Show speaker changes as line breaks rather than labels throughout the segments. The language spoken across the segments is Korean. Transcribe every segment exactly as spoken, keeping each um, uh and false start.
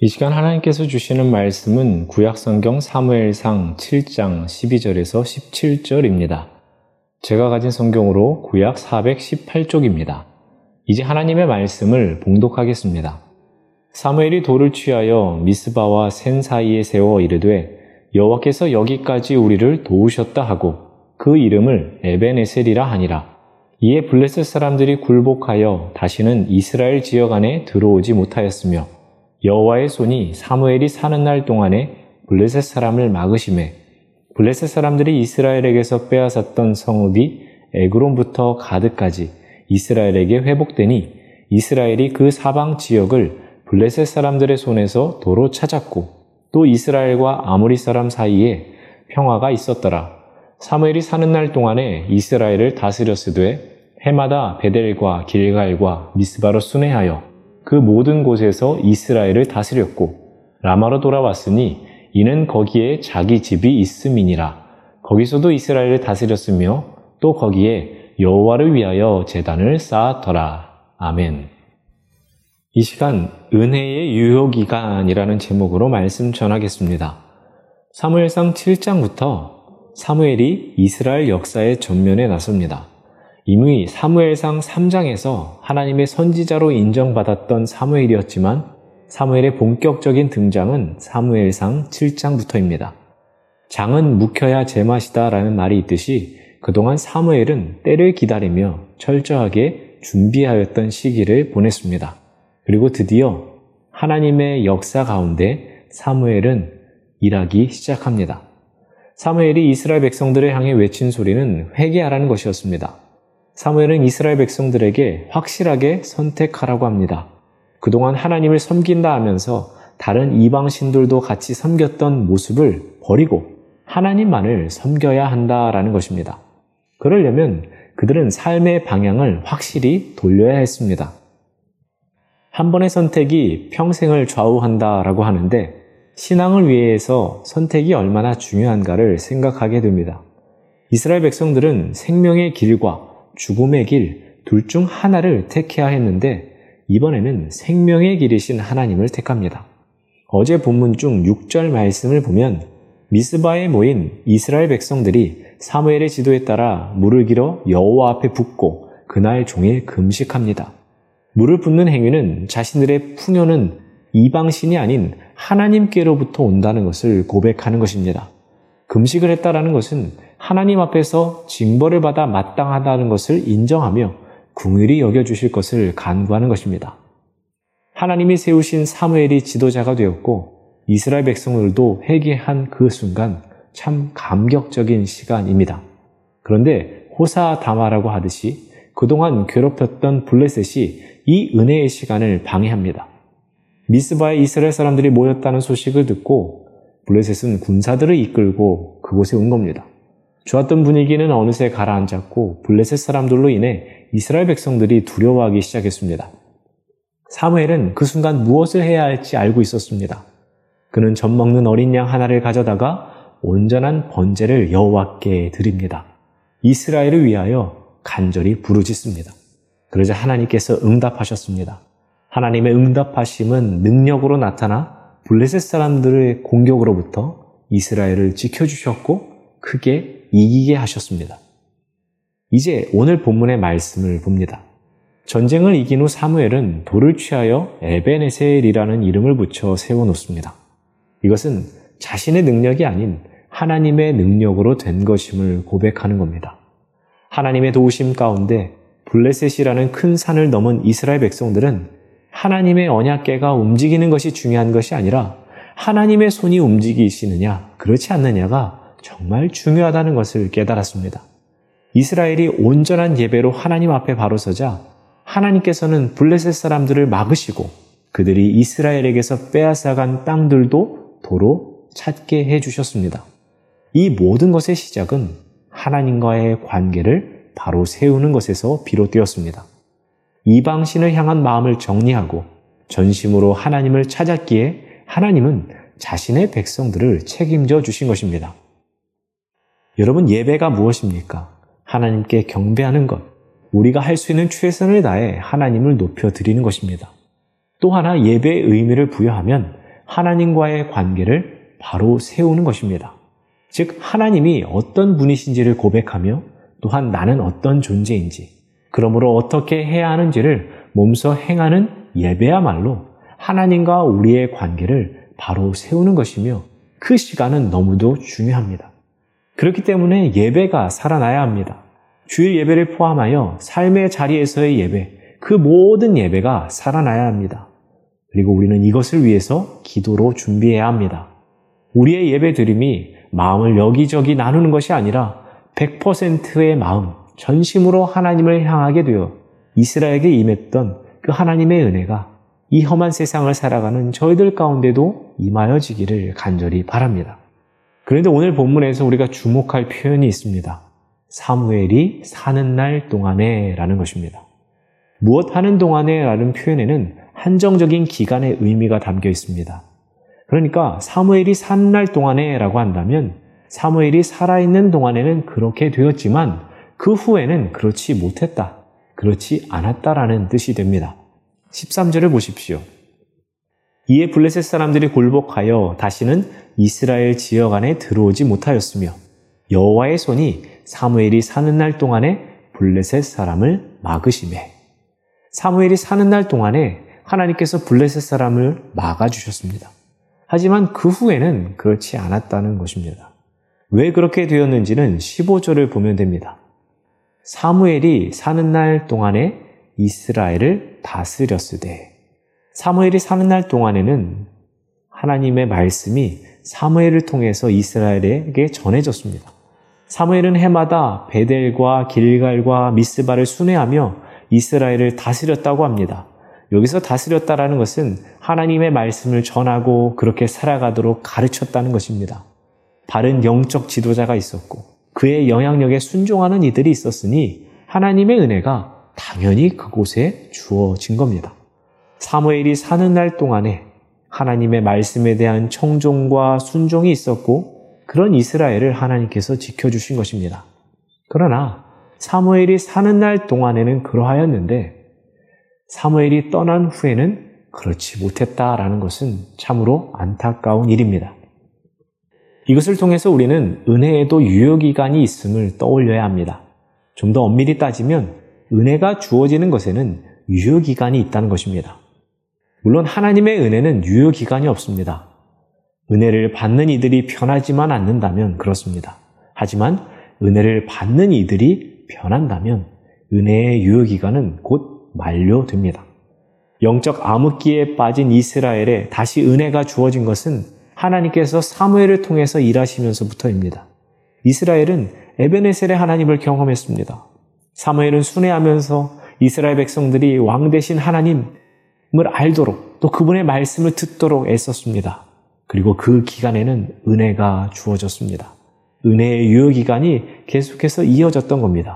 이 시간 하나님께서 주시는 말씀은 구약성경 사무엘상 칠 장 십이 절에서 십칠 절입니다. 제가 가진 성경으로 구약 사백십팔 쪽입니다. 이제 하나님의 말씀을 봉독하겠습니다. 사무엘이 돌을 취하여 미스바와 센 사이에 세워 이르되 여호와께서 여기까지 우리를 도우셨다 하고 그 이름을 에벤에셀이라 하니라. 이에 블레셋 사람들이 굴복하여 다시는 이스라엘 지역 안에 들어오지 못하였으며 여호와의 손이 사무엘이 사는 날 동안에 블레셋 사람을 막으심에 블레셋 사람들이 이스라엘에게서 빼앗았던 성읍이 에그론부터 가드까지 이스라엘에게 회복되니 이스라엘이 그 사방 지역을 블레셋 사람들의 손에서 도로 찾았고 또 이스라엘과 아모리 사람 사이에 평화가 있었더라. 사무엘이 사는 날 동안에 이스라엘을 다스렸으되 해마다 베델과 길갈과 미스바로 순회하여 그 모든 곳에서 이스라엘을 다스렸고 라마로 돌아왔으니 이는 거기에 자기 집이 있음이니라. 거기서도 이스라엘을 다스렸으며 또 거기에 여호와를 위하여 제단을 쌓았더라. 아멘. 이 시간 은혜의 유효기간이라는 제목으로 말씀 전하겠습니다. 사무엘상 칠 장부터 사무엘이 이스라엘 역사의 전면에 나섭니다. 이미 사무엘상 삼 장에서 하나님의 선지자로 인정받았던 사무엘이었지만 사무엘의 본격적인 등장은 사무엘상 칠 장부터입니다. 장은 묵혀야 제맛이다 라는 말이 있듯이 그동안 사무엘은 때를 기다리며 철저하게 준비하였던 시기를 보냈습니다. 그리고 드디어 하나님의 역사 가운데 사무엘은 일하기 시작합니다. 사무엘이 이스라엘 백성들을 향해 외친 소리는 회개하라는 것이었습니다. 사무엘은 이스라엘 백성들에게 확실하게 선택하라고 합니다. 그동안 하나님을 섬긴다 하면서 다른 이방신들도 같이 섬겼던 모습을 버리고 하나님만을 섬겨야 한다라는 것입니다. 그러려면 그들은 삶의 방향을 확실히 돌려야 했습니다. 한 번의 선택이 평생을 좌우한다라고 하는데 신앙을 위해서 선택이 얼마나 중요한가를 생각하게 됩니다. 이스라엘 백성들은 생명의 길과 죽음의 길 둘 중 하나를 택해야 했는데 이번에는 생명의 길이신 하나님을 택합니다. 어제 본문 중 육 절 말씀을 보면 미스바에 모인 이스라엘 백성들이 사무엘의 지도에 따라 물을 길어 여호와 앞에 붓고 그날 종일 금식합니다. 물을 붓는 행위는 자신들의 풍요는 이방신이 아닌 하나님께로부터 온다는 것을 고백하는 것입니다. 금식을 했다라는 것은 하나님 앞에서 징벌을 받아 마땅하다는 것을 인정하며 긍휼히 여겨주실 것을 간구하는 것입니다. 하나님이 세우신 사무엘이 지도자가 되었고 이스라엘 백성들도 회개한 그 순간 참 감격적인 시간입니다. 그런데 호사다마라고 하듯이 그동안 괴롭혔던 블레셋이 이 은혜의 시간을 방해합니다. 미스바에 이스라엘 사람들이 모였다는 소식을 듣고 블레셋은 군사들을 이끌고 그곳에 온 겁니다. 좋았던 분위기는 어느새 가라앉았고 블레셋 사람들로 인해 이스라엘 백성들이 두려워하기 시작했습니다. 사무엘은 그 순간 무엇을 해야 할지 알고 있었습니다. 그는 젖 먹는 어린 양 하나를 가져다가 온전한 번제를 여호와께 드립니다. 이스라엘을 위하여 간절히 부르짖습니다. 그러자 하나님께서 응답하셨습니다. 하나님의 응답하심은 능력으로 나타나 블레셋 사람들의 공격으로부터 이스라엘을 지켜주셨고 크게 이기게 하셨습니다. 이제 오늘 본문의 말씀을 봅니다. 전쟁을 이긴 후 사무엘은 돌을 취하여 에벤에셀이라는 이름을 붙여 세워놓습니다. 이것은 자신의 능력이 아닌 하나님의 능력으로 된 것임을 고백하는 겁니다. 하나님의 도우심 가운데 블레셋이라는 큰 산을 넘은 이스라엘 백성들은 하나님의 언약궤가 움직이는 것이 중요한 것이 아니라 하나님의 손이 움직이시느냐 그렇지 않느냐가 정말 중요하다는 것을 깨달았습니다. 이스라엘이 온전한 예배로 하나님 앞에 바로 서자 하나님께서는 블레셋 사람들을 막으시고 그들이 이스라엘에게서 빼앗아간 땅들도 도로 찾게 해주셨습니다. 이 모든 것의 시작은 하나님과의 관계를 바로 세우는 것에서 비롯되었습니다. 이방신을 향한 마음을 정리하고 전심으로 하나님을 찾았기에 하나님은 자신의 백성들을 책임져 주신 것입니다. 여러분, 예배가 무엇입니까? 하나님께 경배하는 것, 우리가 할 수 있는 최선을 다해 하나님을 높여드리는 것입니다. 또 하나 예배의 의미를 부여하면 하나님과의 관계를 바로 세우는 것입니다. 즉 하나님이 어떤 분이신지를 고백하며 또한 나는 어떤 존재인지, 그러므로 어떻게 해야 하는지를 몸소 행하는 예배야말로 하나님과 우리의 관계를 바로 세우는 것이며 그 시간은 너무도 중요합니다. 그렇기 때문에 예배가 살아나야 합니다. 주일 예배를 포함하여 삶의 자리에서의 예배, 그 모든 예배가 살아나야 합니다. 그리고 우리는 이것을 위해서 기도로 준비해야 합니다. 우리의 예배 드림이 마음을 여기저기 나누는 것이 아니라 백 퍼센트의 마음, 전심으로 하나님을 향하게 되어 이스라엘에게 임했던 그 하나님의 은혜가 이 험한 세상을 살아가는 저희들 가운데도 임하여지기를 간절히 바랍니다. 그런데 오늘 본문에서 우리가 주목할 표현이 있습니다. 사무엘이 사는 날 동안에 라는 것입니다. 무엇 하는 동안에 라는 표현에는 한정적인 기간의 의미가 담겨 있습니다. 그러니까 사무엘이 사는 날 동안에 라고 한다면 사무엘이 살아있는 동안에는 그렇게 되었지만 그 후에는 그렇지 못했다, 그렇지 않았다라는 뜻이 됩니다. 십삼 절을 보십시오. 이에 블레셋 사람들이 굴복하여 다시는 이스라엘 지역 안에 들어오지 못하였으며 여호와의 손이 사무엘이 사는 날 동안에 블레셋 사람을 막으시매. 사무엘이 사는 날 동안에 하나님께서 블레셋 사람을 막아주셨습니다. 하지만 그 후에는 그렇지 않았다는 것입니다. 왜 그렇게 되었는지는 십오 절을 보면 됩니다. 사무엘이 사는 날 동안에 이스라엘을 다스렸으되, 사무엘이 사는 날 동안에는 하나님의 말씀이 사무엘을 통해서 이스라엘에게 전해졌습니다. 사무엘은 해마다 베델과 길갈과 미스바를 순회하며 이스라엘을 다스렸다고 합니다. 여기서 다스렸다라는 것은 하나님의 말씀을 전하고 그렇게 살아가도록 가르쳤다는 것입니다. 바른 영적 지도자가 있었고 그의 영향력에 순종하는 이들이 있었으니 하나님의 은혜가 당연히 그곳에 주어진 겁니다. 사무엘이 사는 날 동안에 하나님의 말씀에 대한 청종과 순종이 있었고 그런 이스라엘을 하나님께서 지켜주신 것입니다. 그러나 사무엘이 사는 날 동안에는 그러하였는데 사무엘이 떠난 후에는 그렇지 못했다라는 것은 참으로 안타까운 일입니다. 이것을 통해서 우리는 은혜에도 유효기간이 있음을 떠올려야 합니다. 좀 더 엄밀히 따지면 은혜가 주어지는 것에는 유효기간이 있다는 것입니다. 물론 하나님의 은혜는 유효기간이 없습니다. 은혜를 받는 이들이 변하지만 않는다면 그렇습니다. 하지만 은혜를 받는 이들이 변한다면 은혜의 유효기간은 곧 만료됩니다. 영적 암흑기에 빠진 이스라엘에 다시 은혜가 주어진 것은 하나님께서 사무엘을 통해서 일하시면서부터입니다. 이스라엘은 에베네셀의 하나님을 경험했습니다. 사무엘은 순회하면서 이스라엘 백성들이 왕 되신 하나님을 알도록 또 그분의 말씀을 듣도록 애썼습니다. 그리고 그 기간에는 은혜가 주어졌습니다. 은혜의 유효기간이 계속해서 이어졌던 겁니다.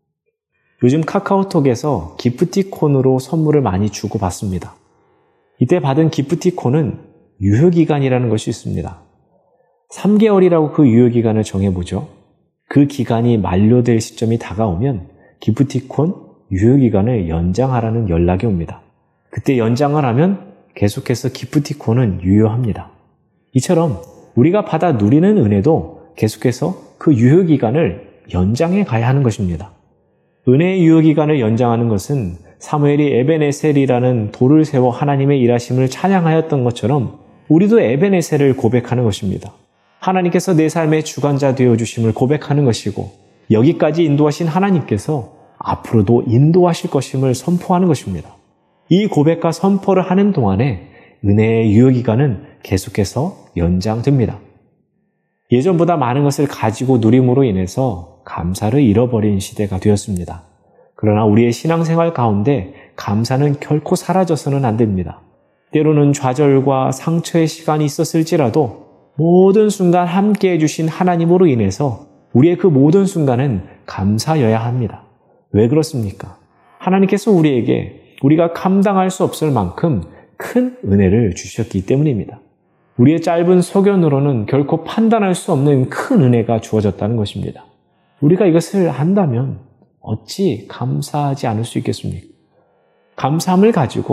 요즘 카카오톡에서 기프티콘으로 선물을 많이 주고받습니다. 이때 받은 기프티콘은 유효기간이라는 것이 있습니다. 삼 개월이라고 그 유효기간을 정해보죠. 그 기간이 만료될 시점이 다가오면 기프티콘 유효기간을 연장하라는 연락이 옵니다. 그때 연장을 하면 계속해서 기프티콘은 유효합니다. 이처럼 우리가 받아 누리는 은혜도 계속해서 그 유효기간을 연장해 가야 하는 것입니다. 은혜의 유효기간을 연장하는 것은 사무엘이 에베네셀이라는 돌을 세워 하나님의 일하심을 찬양하였던 것처럼 우리도 에베네셀을 고백하는 것입니다. 하나님께서 내 삶의 주관자 되어주심을 고백하는 것이고 여기까지 인도하신 하나님께서 앞으로도 인도하실 것임을 선포하는 것입니다. 이 고백과 선포를 하는 동안에 은혜의 유효기간은 계속해서 연장됩니다. 예전보다 많은 것을 가지고 누림으로 인해서 감사를 잃어버린 시대가 되었습니다. 그러나 우리의 신앙생활 가운데 감사는 결코 사라져서는 안 됩니다. 때로는 좌절과 상처의 시간이 있었을지라도 모든 순간 함께 해주신 하나님으로 인해서 우리의 그 모든 순간은 감사여야 합니다. 왜 그렇습니까? 하나님께서 우리에게 우리가 감당할 수 없을 만큼 큰 은혜를 주셨기 때문입니다. 우리의 짧은 소견으로는 결코 판단할 수 없는 큰 은혜가 주어졌다는 것입니다. 우리가 이것을 안다면 어찌 감사하지 않을 수 있겠습니까? 감사함을 가지고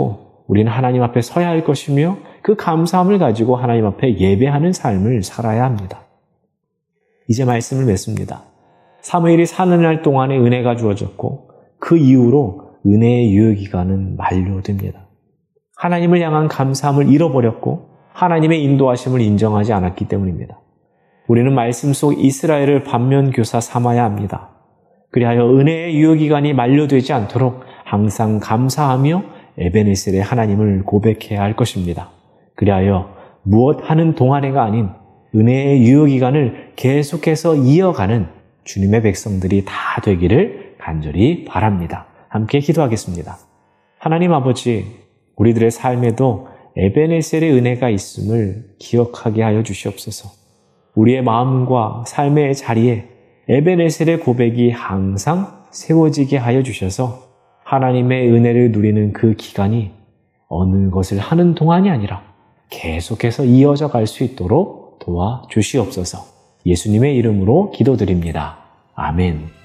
우리는 하나님 앞에 서야 할 것이며 그 감사함을 가지고 하나님 앞에 예배하는 삶을 살아야 합니다. 이제 말씀을 맺습니다. 사무엘이 사는 날 동안에 은혜가 주어졌고 그 이후로 은혜의 유효기간은 만료됩니다. 하나님을 향한 감사함을 잃어버렸고 하나님의 인도하심을 인정하지 않았기 때문입니다. 우리는 말씀 속 이스라엘을 반면교사 삼아야 합니다. 그리하여 은혜의 유효기간이 만료되지 않도록 항상 감사하며 에베네셀의 하나님을 고백해야 할 것입니다. 그리하여 무엇 하는 동안에가 아닌 은혜의 유효기간을 계속해서 이어가는 주님의 백성들이 다 되기를 간절히 바랍니다. 함께 기도하겠습니다. 하나님 아버지, 우리들의 삶에도 에베네셀의 은혜가 있음을 기억하게 하여 주시옵소서. 우리의 마음과 삶의 자리에 에베네셀의 고백이 항상 세워지게 하여 주셔서 하나님의 은혜를 누리는 그 기간이 어느 것을 하는 동안이 아니라 계속해서 이어져 갈 수 있도록 도와주시옵소서. 예수님의 이름으로 기도드립니다. 아멘.